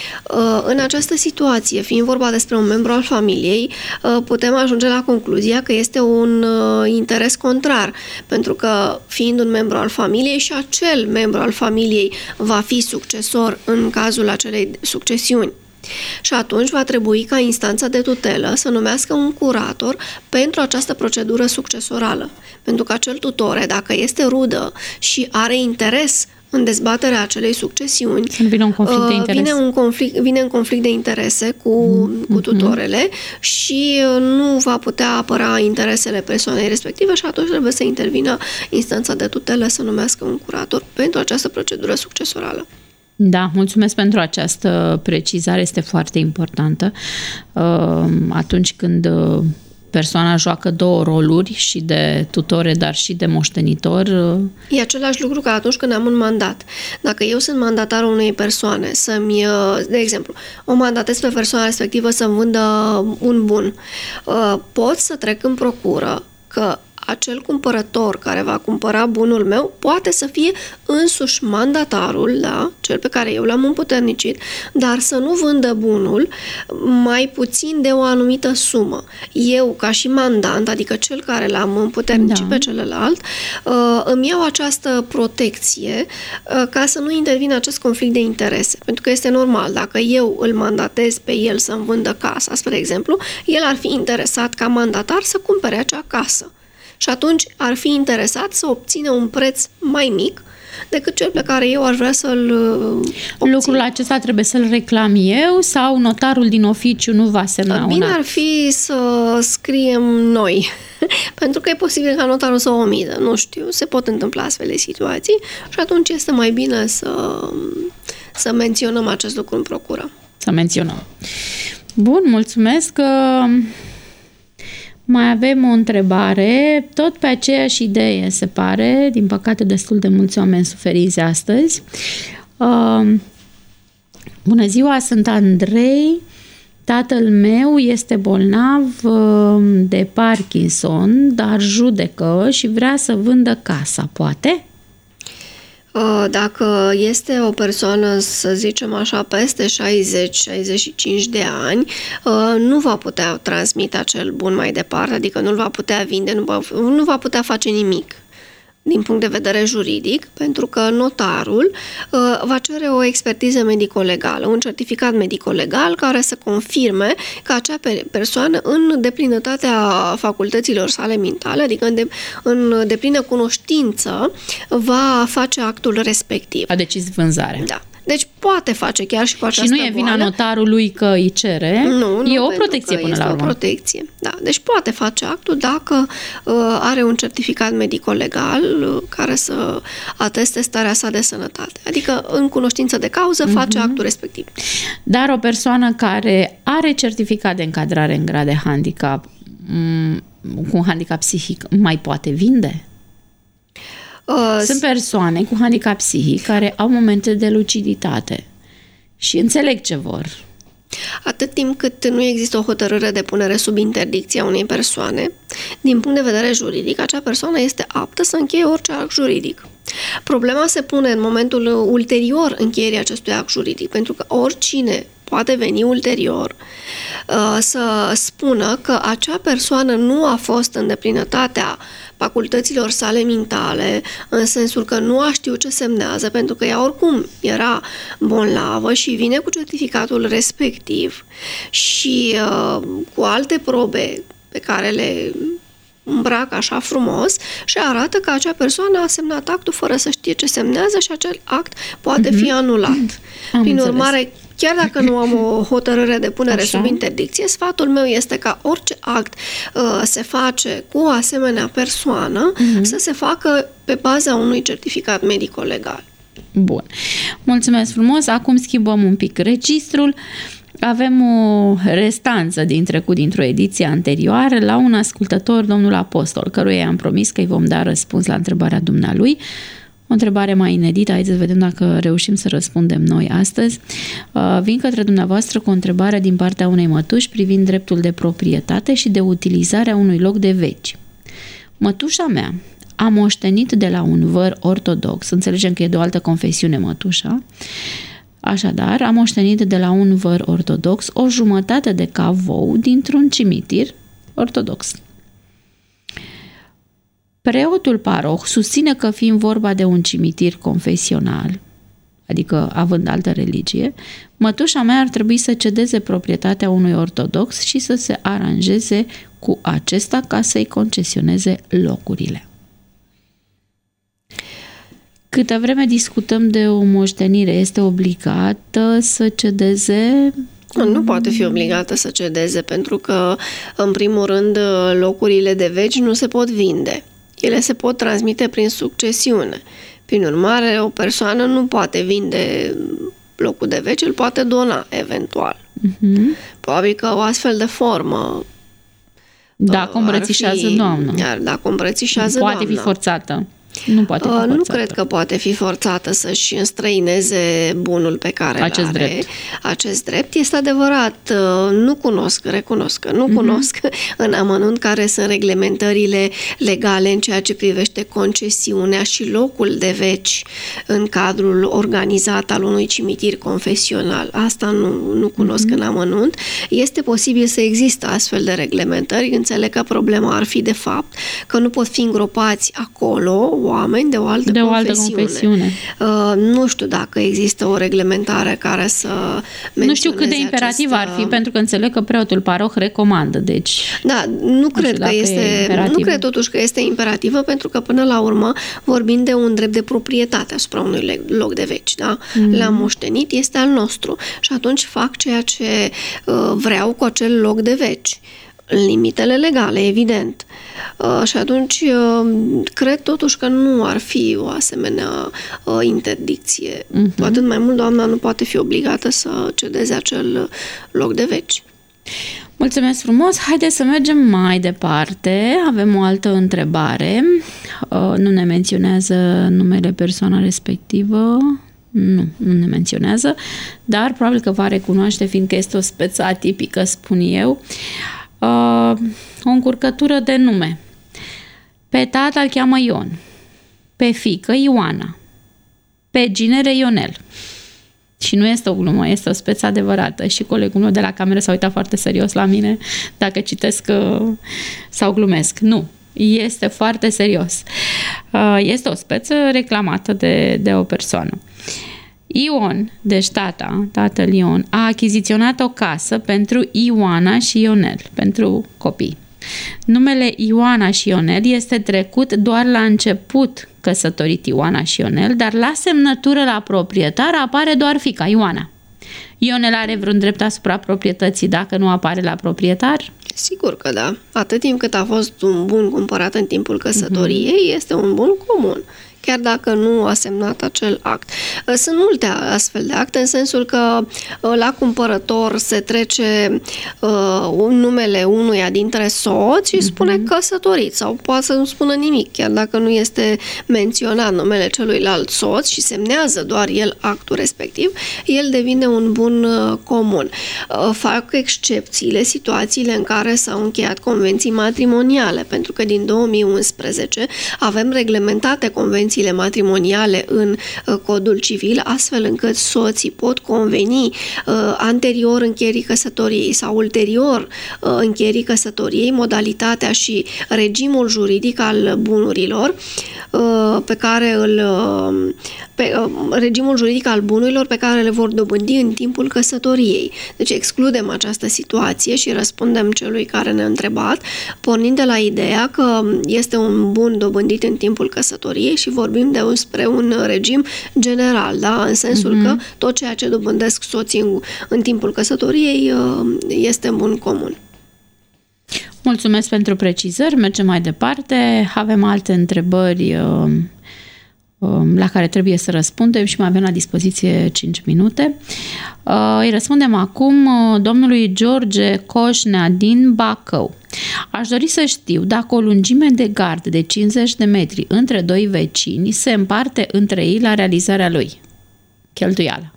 S3: În această situație, fiind vorba despre un membru al familiei, putem ajunge la concluzia că este un interes contrar, pentru că fiind un membru al familiei și acel membru al familiei va fi succesor în cazul acelei succesiuni. Și atunci va trebui ca instanța de tutelă să numească un curator pentru această procedură succesorală. Pentru că acel tutore, dacă este rudă și are interes în dezbaterea acelei succesiuni,
S2: vine un conflict de interes.
S3: Vine, un conflict, vine în conflict de interese cu, mm-hmm. cu tutorele și nu va putea apăra interesele persoanei respective și atunci trebuie să intervină instanța de tutelă să numească un curator pentru această procedură succesorală.
S2: Da, mulțumesc pentru această precizare, este foarte importantă. Atunci când persoana joacă două roluri, și de tutore, dar și de moștenitor.
S3: E același lucru ca atunci când am un mandat. Dacă eu sunt mandatarul unei persoane, să-mi, de exemplu, o mandatez pe persoana respectivă să-mi vândă un bun, pot să trec în procură că acel cumpărător care va cumpăra bunul meu poate să fie însuși mandatarul, da, cel pe care eu l-am împuternicit, dar să nu vândă bunul mai puțin de o anumită sumă. Eu, ca și mandant, adică cel care l-am împuternicit da. pe celălalt, îmi iau această protecție ca să nu intervină acest conflict de interese. Pentru că este normal, dacă eu îl mandatez pe el să-mi vândă casa, spre exemplu, el ar fi interesat ca mandatar să cumpere acea casă. Și atunci ar fi interesat să obțină un preț mai mic decât cel pe care eu aș vrea să-l obțin.
S2: Lucrul acesta trebuie să-l reclam eu sau notarul din oficiu nu va semna?
S3: Bine ar fi să scriem noi, pentru că e posibil ca notarul să o omită. Nu știu, se pot întâmpla astfel de situații și atunci este mai bine să, să menționăm acest lucru în procură.
S2: Să menționăm. Bun, mulțumesc că... Mai avem o întrebare, tot pe aceeași idee, se pare, din păcate destul de mulți oameni suferiți astăzi. Uh, bună ziua, sunt Andrei, tatăl meu este bolnav uh, de Parkinson, dar judecă și vrea să vândă casa, poate?
S3: Dacă este o persoană, să zicem așa, peste șaizeci șaizeci și cinci de ani, nu va putea transmite acel bun mai departe, adică nu-l va putea vinde, nu va, nu va putea face nimic din punct de vedere juridic, pentru că notarul uh, va cere o expertiză medico-legală, un certificat medico-legal care să confirme că acea persoană în deplinătatea facultăților sale mentale, adică în, de, în deplină cunoștință, va face actul respectiv.
S2: A decis vânzarea.
S3: Da. Deci poate face chiar și cu această
S2: Și nu e vina
S3: boală.
S2: notarului că îi cere,
S3: nu, nu,
S2: e o protecție până la urmă.
S3: Este o protecție, da. Deci poate face actul dacă uh, are un certificat medico-legal uh, care să ateste starea sa de sănătate. Adică în cunoștință de cauză uh-huh. face actul respectiv.
S2: Dar o persoană care are certificat de încadrare în grad de handicap, m- cu un handicap psihic, mai poate vinde? Sunt persoane cu handicap psihic care au momente de luciditate și înțeleg ce vor.
S3: Atât timp cât nu există o hotărâre de punere sub interdicție a unei persoane, din punct de vedere juridic, acea persoană este aptă să încheie orice act juridic. Problema se pune în momentul ulterior încheierii acestui act juridic, pentru că oricine poate veni ulterior uh, să spună că acea persoană nu a fost în deplinătatea facultăților sale mentale, în sensul că nu a știut ce semnează, pentru că ea oricum era bolnavă și vine cu certificatul respectiv și uh, cu alte probe pe care le îmbracă așa frumos și arată că acea persoană a semnat actul fără să știe ce semnează și acel act poate mm-hmm. fi anulat.
S2: Am
S3: Prin
S2: înțeles.
S3: urmare, chiar dacă nu am o hotărâre de punere
S2: Așa.
S3: sub interdicție, sfatul meu este ca orice act uh, se face cu o asemenea persoană mm-hmm. să se facă pe baza unui certificat medico-legal.
S2: Bun. Mulțumesc frumos. Acum schimbăm un pic registrul. Avem o restanță din trecut dintr-o ediție anterioară la un ascultător, domnul Apostol, căruia i-am promis că îi vom da răspuns la întrebarea dumnealui. O întrebare mai inedită, haideți să vedem dacă reușim să răspundem noi astăzi. Vin către dumneavoastră cu o întrebare din partea unei mătuși privind dreptul de proprietate și de utilizarea unui loc de veci. Mătușa mea a moștenit de la un văr ortodox, înțelegem că e de o altă confesiune mătușa, așadar, a moștenit de la un văr ortodox o jumătate de cavou dintr-un cimitir ortodox. Preotul paroh susține că fiind vorba de un cimitir confesional, adică având altă religie, mătușa mea ar trebui să cedeze proprietatea unui ortodox și să se aranjeze cu acesta ca să-i concesioneze locurile. Câtă vreme discutăm de o moștenire, este obligată să cedeze?
S3: Nu, nu poate fi obligată să cedeze, pentru că, în primul rând, locurile de veci nu se pot vinde. Ele se pot transmite prin succesiune. Prin urmare, o persoană nu poate vinde locul de veci, îl poate dona, eventual. Uh-huh. Probabil că o astfel de formă
S2: Dacă îmbrățișează
S3: fi,
S2: doamnă.
S3: Iar dacă îmbrățișează
S2: poate
S3: doamna.
S2: fi forțată. Nu poate fi forțată.
S3: Nu cred că poate fi forțată să-și înstrăineze bunul pe care
S2: acest
S3: îl are.
S2: Drept.
S3: Acest drept. Este adevărat, nu cunosc, recunosc că nu mm-hmm. cunosc în amănunt care sunt reglementările legale în ceea ce privește concesiunea și locul de veci în cadrul organizat al unui cimitir confesional. Asta nu, nu cunosc mm-hmm. în amănunt. Este posibil să existe astfel de reglementări. Înțeleg că problema ar fi de fapt că nu pot fi îngropați acolo oameni de o altă
S2: de o
S3: confesiune.
S2: altă confesiune.
S3: Uh, nu știu dacă există o reglementare care să menționeze
S2: Nu știu cât de imperativ
S3: acest,
S2: ar fi, pentru că înțeleg că preotul paroh recomandă, deci...
S3: Da, nu, nu cred că este... Nu cred totuși că este imperativă, pentru că până la urmă vorbim de un drept de proprietate asupra unui loc de veci, da? Mm. L-am moștenit, este al nostru și atunci fac ceea ce uh, vreau cu acel loc de veci. În limitele legale, evident. Uh, și atunci, uh, cred totuși că nu ar fi o asemenea uh, interdicție. Uh-huh. Cu atât mai mult, doamna nu poate fi obligată să cedeze acel loc de veci.
S2: Mulțumesc frumos! Haideți să mergem mai departe. Avem o altă întrebare. Uh, nu ne menționează numele persoana respectivă. Nu, nu ne menționează, dar probabil că va recunoaște, fiindcă este o speță atipică, spun eu. Uh, o încurcătură de nume. Pe tată îl cheamă Ion, pe fiică Ioana, pe ginere Ionel. Și nu este o glumă, este o speță adevărată. Și colegul meu de la cameră s-a uitat foarte serios la mine dacă citesc uh, sau glumesc. Nu. Este foarte serios. Este o speță reclamată de, de o persoană. Ion, deci tata, tatăl Ion, a achiziționat o casă pentru Ioana și Ionel, pentru copii. Numele Ioana și Ionel este trecut doar la început căsătorit Ioana și Ionel, dar la semnătură la proprietar apare doar fiica Ioana. Ionel are vreun drept asupra proprietății dacă nu apare la proprietar?
S3: Sigur că da. Atât timp cât a fost un bun cumpărat în timpul căsătoriei, uh-huh. este un bun comun, chiar dacă nu a semnat acel act. Sunt multe astfel de acte, în sensul că la cumpărător se trece uh, numele unuia dintre soți și spune uh-huh. căsătorit, sau poate să nu spună nimic, chiar dacă nu este menționat numele celuilalt soț și semnează doar el actul respectiv, el devine un bun uh, comun. Uh, fac excepțiile situațiile în care s-au încheiat convenții matrimoniale, pentru că din două mii unsprezece avem reglementate convenții matrimoniale în uh, codul civil, astfel încât soții pot conveni uh, anterior încheierii căsătoriei sau ulterior uh, încheierii căsătoriei modalitatea și regimul juridic al bunurilor uh, pe care îl uh, pe, uh, regimul juridic al bunurilor pe care le vor dobândi în timpul căsătoriei. Deci excludem această situație și răspundem celui care ne-a întrebat, pornind de la ideea că este un bun dobândit în timpul căsătoriei și vorbim despre un regim general, da? În sensul uh-huh. că tot ceea ce dobândesc soții în, în timpul căsătoriei este bun comun.
S2: Mulțumesc pentru precizări, mergem mai departe. Avem alte întrebări la care trebuie să răspundem și mai avem la dispoziție cinci minute. Îi răspundem acum domnului George Coșnea din Bacău. Aș dori să știu dacă o lungime de gard de cincizeci de metri între doi vecini se împarte între ei la realizarea lui. Cheltuială.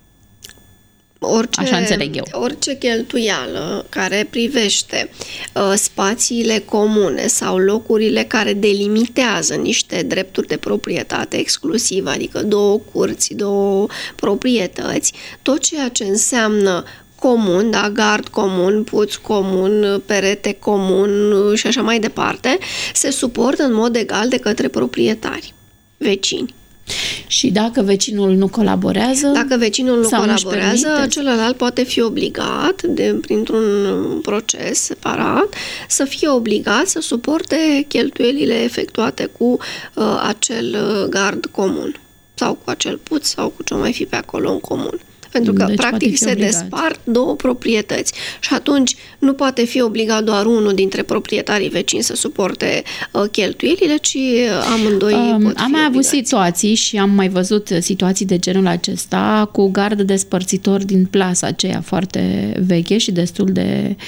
S3: Orice,
S2: Așa înțeleg eu.
S3: Orice cheltuială care privește uh, spațiile comune sau locurile care delimitează niște drepturi de proprietate exclusivă, adică două curți, două proprietăți, tot ceea ce înseamnă comun, da, gard comun, puț comun, perete comun și așa mai departe, se suportă în mod egal de către proprietari, vecini.
S2: Și dacă vecinul nu colaborează?
S3: Dacă vecinul nu colaborează, celălalt poate fi obligat, de, printr-un proces separat, să fie obligat să suporte cheltuielile efectuate cu uh, acel gard comun sau cu acel puț sau cu ce mai fi pe acolo în comun. Pentru că, deci, practic, se obligat. despart două proprietăți și atunci nu poate fi obligat doar unul dintre proprietarii vecini să suporte uh, cheltuielile, ci amândoi um, pot fi
S2: Am mai
S3: obligați.
S2: avut situații și am mai văzut situații de genul acesta cu gard despărțitor din plasa aceea foarte veche și destul de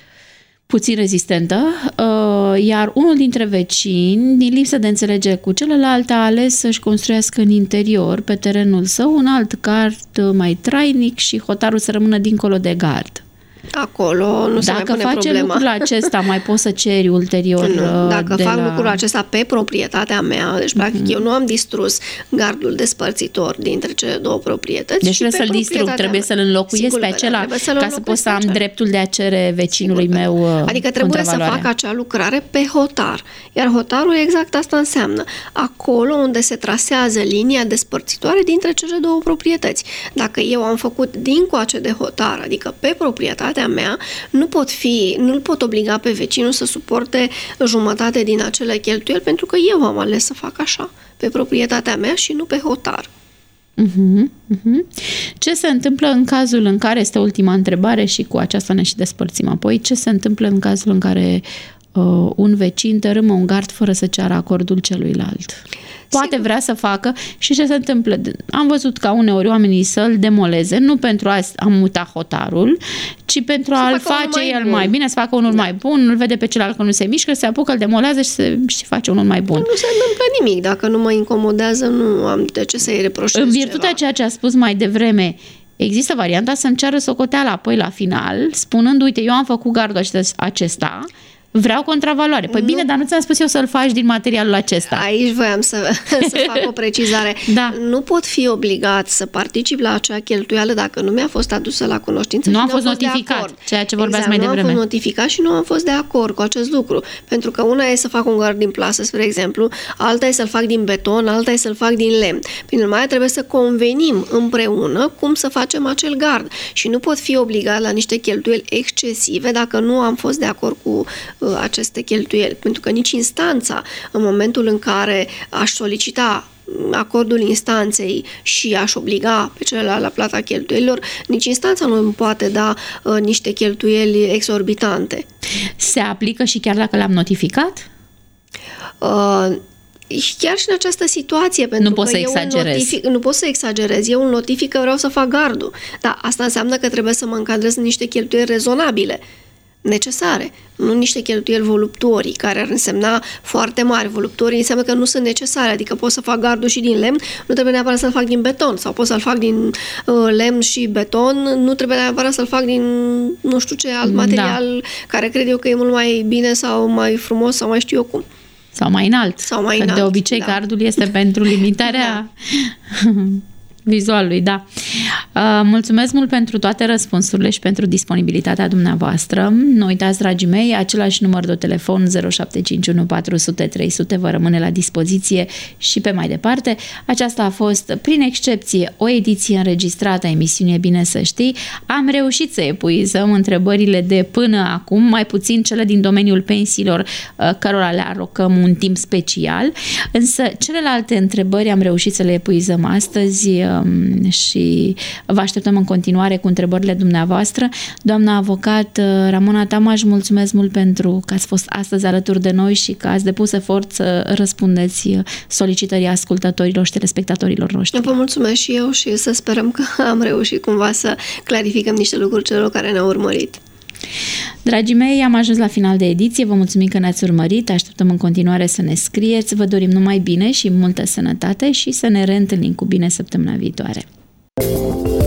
S2: puțin rezistentă, iar unul dintre vecini, din lipsă de înțelegere cu celălalt, a ales să-și construiască în interior, pe terenul său, un alt gard mai trainic și hotarul să rămână dincolo de gard.
S3: Acolo nu se mai pune
S2: Dacă faci lucrul acesta, mai poți să ceri ulterior.
S3: Nu, dacă
S2: de
S3: fac
S2: la...
S3: lucrul acesta pe proprietatea mea, deci practic mm-hmm. eu nu am distrus gardul despărțitor dintre cele două proprietăți.
S2: Deci trebuie să-l distrug, trebuie să-l înlocuiesc pe acela ca să pot să am dreptul de a cere vecinului
S3: Sigur,
S2: meu.
S3: Adică trebuie să fac acea lucrare pe hotar. Iar hotarul exact asta înseamnă. Acolo unde se trasează linia despărțitoare dintre cele două proprietăți. Dacă eu am făcut dincoace de hotar, adică pe proprietatea mea, nu pot fi, nu-l pot obliga pe vecinul să suporte jumătate din acele cheltuieli, pentru că eu am ales să fac așa, pe proprietatea mea și nu pe hotar.
S2: Uh-huh, uh-huh. Ce se întâmplă în cazul în care, este ultima întrebare și cu aceasta ne și despărțim apoi, ce se întâmplă în cazul în care uh, un vecin tărâmă un gard fără să ceară acordul celuilalt? Poate Sigur. vrea să facă și ce se întâmplă? Am văzut ca uneori oamenii să-l demoleze, nu pentru a muta hotarul, ci pentru să a-l face el bun. mai bine, să facă unul da. mai bun, îl vede pe celălalt că nu se mișcă, se apucă, îl demolează și se și face unul mai bun.
S3: Nu, nu se întâmplă nimic. Dacă nu mă incomodează, nu am de ce să-i reproșez
S2: În virtutea
S3: ceva.
S2: ceea ce a spus mai devreme, există varianta să-mi ceară socoteala apoi la final, spunând, uite, eu am făcut gardul acesta, Vreau contravaloare. Păi nu. Bine, dar nu ți-am spus eu să-l faci din materialul acesta.
S3: Aici voiam să, să fac o precizare.
S2: Da.
S3: Nu pot fi obligat să particip la acea cheltuială dacă nu mi-a fost adusă la cunoștință.
S2: Nu
S3: am
S2: fost,
S3: fost
S2: notificat, ceea ce vorbeați
S3: exact,
S2: mai devreme.
S3: Nu am fost notificat și nu am fost de acord cu acest lucru. Pentru că una e să fac un gard din plasă, spre exemplu, alta e să-l fac din beton, alta e să-l fac din lemn. Prin urmare, trebuie să convenim împreună cum să facem acel gard. Și nu pot fi obligat la niște cheltuieli excesive dacă nu am fost de acord cu uh, aceste cheltuieli. Pentru că nici instanța, în momentul în care aș solicita acordul instanței și aș obliga pe celălalt la plata cheltuielilor, nici instanța nu îmi poate da uh, niște cheltuieli exorbitante.
S2: Se aplică și chiar dacă l-am notificat?
S3: Uh, Chiar și în această situație, pentru
S2: nu pot
S3: că
S2: să
S3: eu
S2: exagerez.
S3: Notific, nu pot să exagerez. Eu îl notific că vreau să fac gardul. Dar asta înseamnă că trebuie să mă încadrez în niște cheltuieli rezonabile, necesare, nu niște cheltuieli voluptorii, care ar însemna foarte mari. Voluptorii înseamnă că nu sunt necesare, adică pot să fac gardul și din lemn, nu trebuie neapărat să-l fac din beton, sau pot să-l fac din uh, lemn și beton, nu trebuie neapărat să-l fac din nu știu ce alt material, da, care cred eu că e mult mai bine sau mai frumos sau mai știu eu cum.
S2: Sau mai înalt.
S3: Sau mai
S2: că
S3: înalt,
S2: de obicei, da, gardul este pentru limitarea da. vizualului, da. Mulțumesc mult pentru toate răspunsurile și pentru disponibilitatea dumneavoastră. Nu uitați, dragii mei, același număr de telefon zero șapte cinci unu patru zero zero trei zero zero vă rămâne la dispoziție și pe mai departe. Aceasta a fost, prin excepție, o ediție înregistrată a emisiunii E Bine Să Știi. Am reușit să epuizăm întrebările de până acum, mai puțin cele din domeniul pensiilor, cărora le alocăm un timp special, însă celelalte întrebări am reușit să le epuizăm astăzi și vă așteptăm în continuare cu întrebările dumneavoastră. Doamna avocat Ramona Tamaș, mulțumesc mult pentru că ați fost astăzi alături de noi și că ați depus efort să răspundeți solicitării ascultătorilor și telespectatorilor noștri.
S3: Vă mulțumesc și eu și să sperăm că am reușit cumva să clarificăm niște lucruri celor care ne-au urmărit.
S2: Dragii mei, am ajuns la final de ediție, vă mulțumim că ne-ați urmărit, așteptăm în continuare să ne scrieți, vă dorim numai bine și multă sănătate și să ne reîntâlnim cu bine săptămâna viitoare.